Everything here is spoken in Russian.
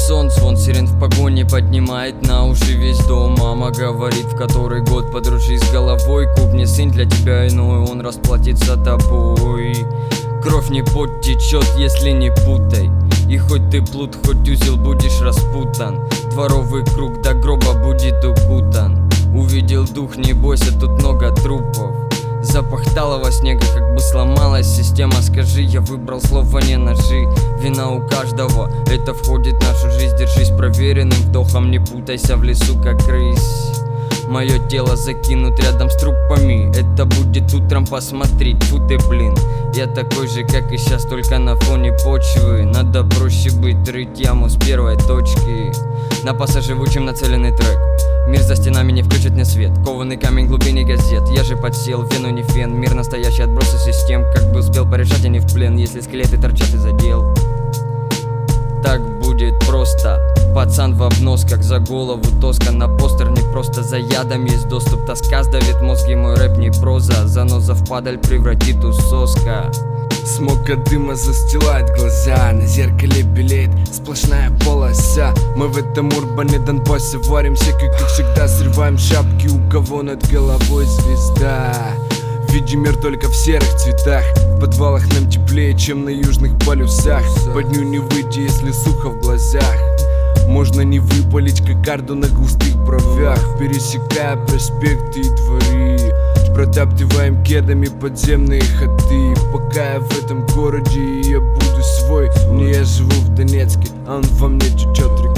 сон, звон сирен в погоне поднимает на уши весь дом. Мама говорит, в который год подружись с головой. Купни, сын, для тебя иной, он расплатится тобой. Кровь не подтечет, если не путай. И хоть ты плут, хоть узел, будешь распутан. Дворовый круг до гроба будет укутан. Увидел дух, не бойся, тут много трупов. Запах талого снега, как бы сломалась система. Скажи, я выбрал слово не ножи. Вина у каждого, это входит в нашу жизнь. Держись проверенным вдохом, не путайся в лесу, как рысь. Мое тело закинут рядом с трупами. Это будет утром посмотреть, фу ты, блин. Я такой же, как и сейчас, только на фоне почвы. Надо проще быть, рыть яму с первой точки. На пассаже живучим нацеленный трек. Мир за стенами не включит мне свет. Кованый камень глубине газет. Я же подсел, вену не фен. Мир настоящий, отбросы систем. Как бы успел порешать, я не в плен. Если скелеты торчат из дел. Так будет просто. Пацан в обнос, как за голову тоска. На постер не просто за ядом есть доступ. Тоска сдавит мозги, мой рэп не проза. Заноза в падаль превратит у соска. Смог от дыма застилает глаза, на зеркале белеет сплошная полоса. Мы в этом урбане Донбассе варимся, как всегда. Срываем шапки, у кого над головой звезда. Видим мир только в серых цветах. В подвалах нам теплее, чем на южных полюсах. По дню не выйти, если сухо в глазах. Можно не выпалить кокарду на густых бровях. Пересекая проспекты и дворы, протаптываем кедами подземные ходы. Пока я в этом городе, я буду свой. Не я живу в Донецке, а он во мне течет рекой.